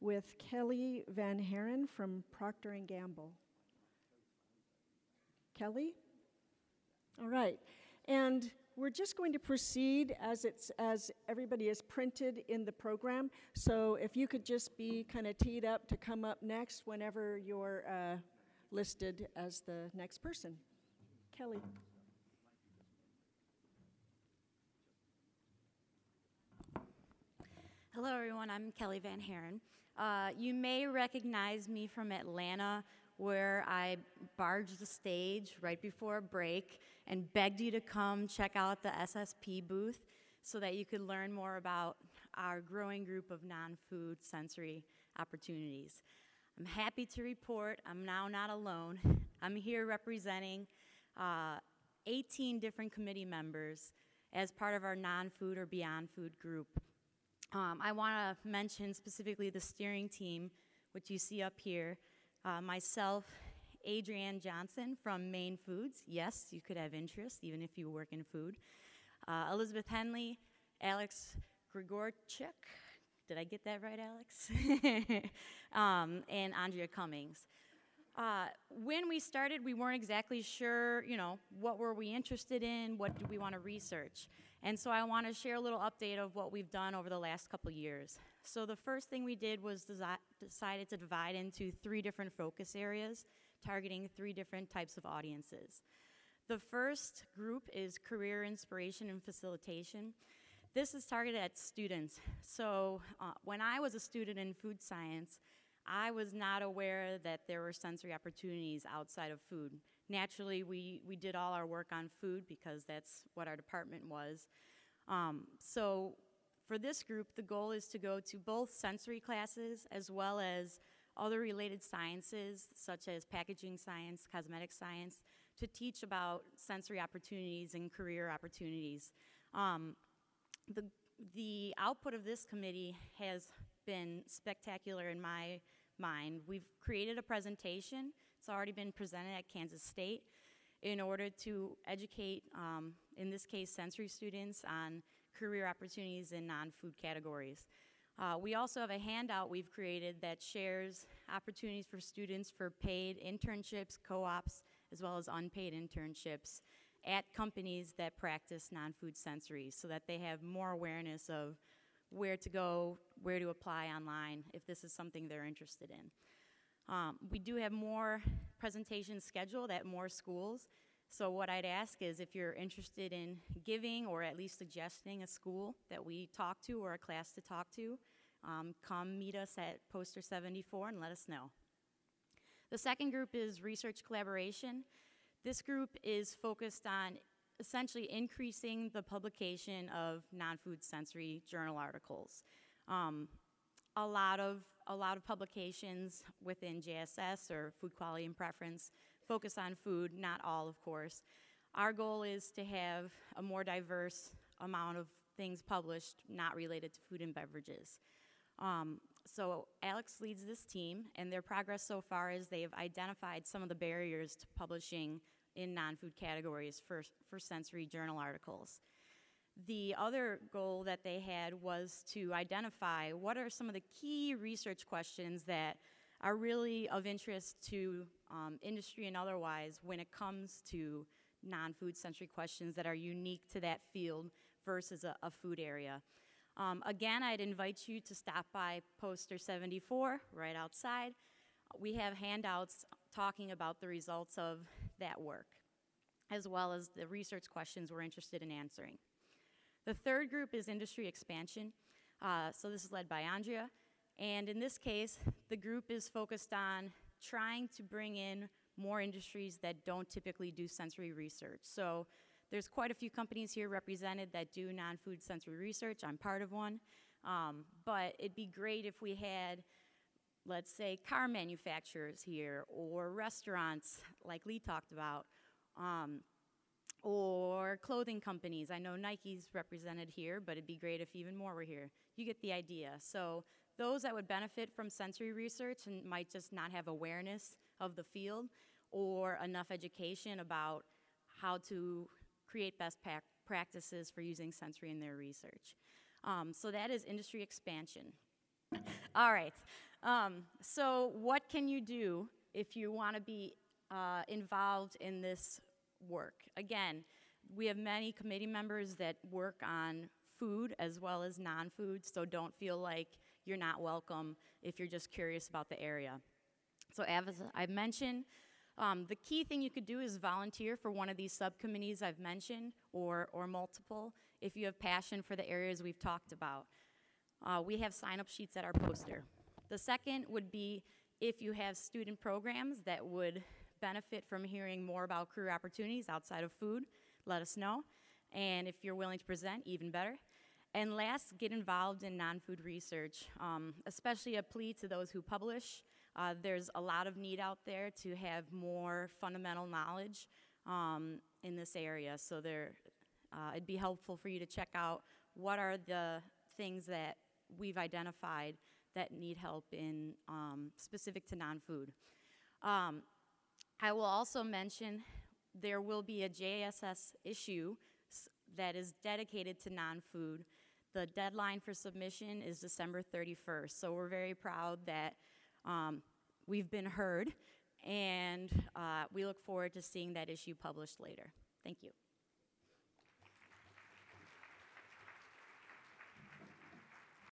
with Kelly Van Haren from Procter & Gamble. Kelly? All right. And we're just going to proceed as everybody is printed in the program. So if you could just be kind of teed up to come up next whenever you're listed as the next person. Kelly. Hello, everyone. I'm Kelly Van Haren. You may recognize me from Atlanta, where I barged the stage right before a break and begged you to come check out the SSP booth so that you could learn more about our growing group of non-food sensory opportunities. I'm happy to report I'm now not alone. I'm here representing 18 different committee members as part of our non-food or beyond food group. I want to mention specifically the steering team, which you see up here. Myself, Adrienne Johnson from Maine Foods. Yes, you could have interest, even if you work in food. Elizabeth Henley, Alex Grigorchuk. Did I get that right, Alex? And Andrea Cummings. When we started, we weren't exactly sure, what were we interested in, what do we want to research. And so I want to share a little update of what we've done over the last couple years. So the first thing we did was decided to divide into 3 different focus areas, targeting 3 different types of audiences. The first group is career inspiration and facilitation. This is targeted at students. So when I was a student in food science, I was not aware that there were sensory opportunities outside of food. Naturally, we did all our work on food because that's what our department was. So for this group, the goal is to go to both sensory classes as well as other related sciences, such as packaging science, cosmetic science, to teach about sensory opportunities and career opportunities. The output of this committee has been spectacular in my mind. We've created a presentation. It's already been presented at Kansas State in order to educate, in this case, sensory students on career opportunities in non-food categories. We also have a handout we've created that shares opportunities for students for paid internships, co-ops, as well as unpaid internships at companies that practice non-food sensory so that they have more awareness of where to go, where to apply online if this is something they're interested in. We do have more presentations scheduled at more schools. So what I'd ask is if you're interested in giving or at least suggesting a school that we talk to or a class to talk to, come meet us at Poster 74 and let us know. The second group is research collaboration. This group is focused on essentially increasing the publication of non-food sensory journal articles. A lot of publications within JSS or Food Quality and Preference focus on food, not all, of course. Our goal is to have a more diverse amount of things published not related to food and beverages. So Alex leads this team, and their progress so far is they've identified some of the barriers to publishing in non-food categories for sensory journal articles. The other goal that they had was to identify what are some of the key research questions that are really of interest to industry and otherwise when it comes to non-food sensory questions that are unique to that field versus a food area. Again, I'd invite you to stop by Poster 74 right outside. We have handouts talking about the results of that work, as well as the research questions we're interested in answering. The third group is industry expansion. So this is led by Andrea. And in this case, the group is focused on trying to bring in more industries that don't typically do sensory research. So there's quite a few companies here represented that do non-food sensory research. I'm part of one. But it'd be great if we had, let's say, car manufacturers here, or restaurants like Lee talked about, or clothing companies. I know Nike's represented here, but it'd be great if even more were here. You get the idea. So those that would benefit from sensory research and might just not have awareness of the field or enough education about how to create best practices for using sensory in their research. So that is industry expansion. All right. So what can you do if you want to be involved in this work? Again, we have many committee members that work on food as well as non-food, so don't feel like you're not welcome if you're just curious about the area. So as I mentioned, the key thing you could do is volunteer for one of these subcommittees I've mentioned, or multiple, if you have passion for the areas we've talked about. We have sign-up sheets at our poster. The second would be if you have student programs that would benefit from hearing more about career opportunities outside of food, let us know. And if you're willing to present, even better. And last, get involved in non-food research, especially a plea to those who publish. There's a lot of need out there to have more fundamental knowledge in this area. So it'd be helpful for you to check out what are the things that we've identified that need help in specific to non-food. I will also mention there will be a JSS issue that is dedicated to non-food. The deadline for submission is December 31st, so we're very proud that we've been heard, and we look forward to seeing that issue published later. Thank you.